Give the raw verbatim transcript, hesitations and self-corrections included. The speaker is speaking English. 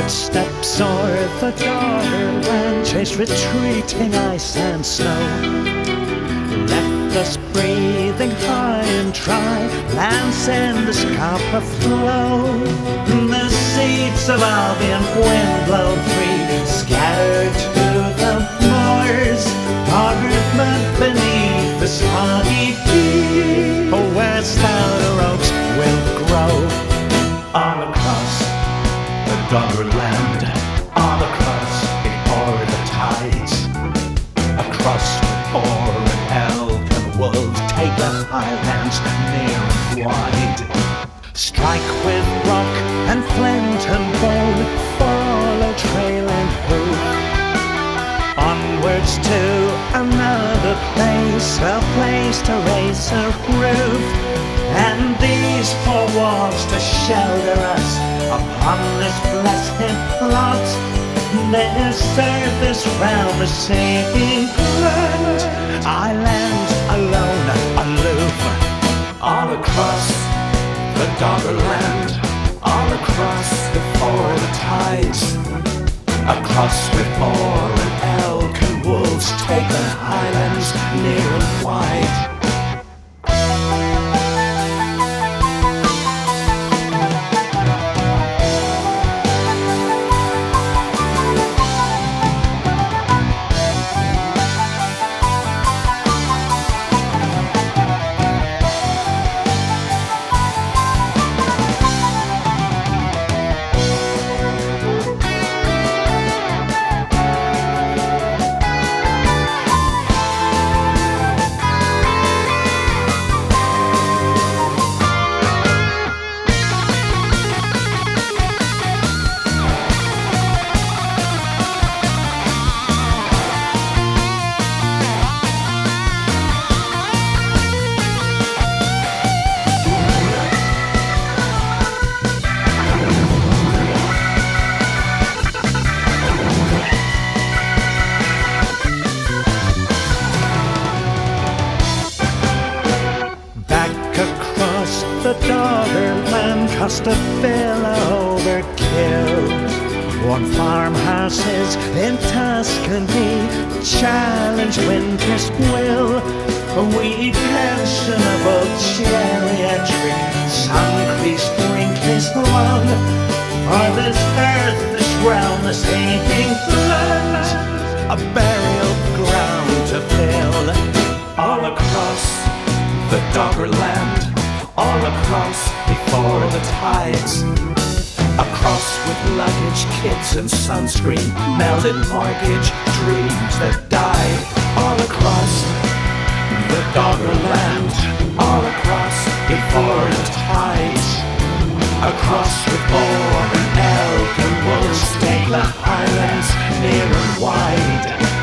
Footsteps o'er the Doggerland chase retreating ice and snow. Left us breathing high and dry, lands in the scupper flow. The seeds of Albion wind blown free, scattered to the moors, Doggered mud beneath the soggy deep. Oh, where stouter oaks will grow, all across the Doggerland, all across before the tides, across before an elk and wolves take the highlands near and wide. Strike with rock and flint and bone, follow trail and hoof, onwards to another place, a place to raise a roof, and these four walls to shelter us upon this blessed plot. Their service round the sinking land, I land alone, aloof, all across the Doggerland, all across before the tides, across with boar and elk and wolves take the highlands near and wide. The Doggerland cost a villa overkill. Worn farmhouses in Tuscany challenge winter's will. We pensionable geriatric sun-creased wrinkles long, for this earth, this realm, this aching land, a burial ground to fill. All across the Doggerland, all across before the tides, across with luggage, kids and sunscreen, melted mortgage, dreams that die. All across the Doggerland, all across before the tides, across with boar and elk and wolves take the highlands near and wide.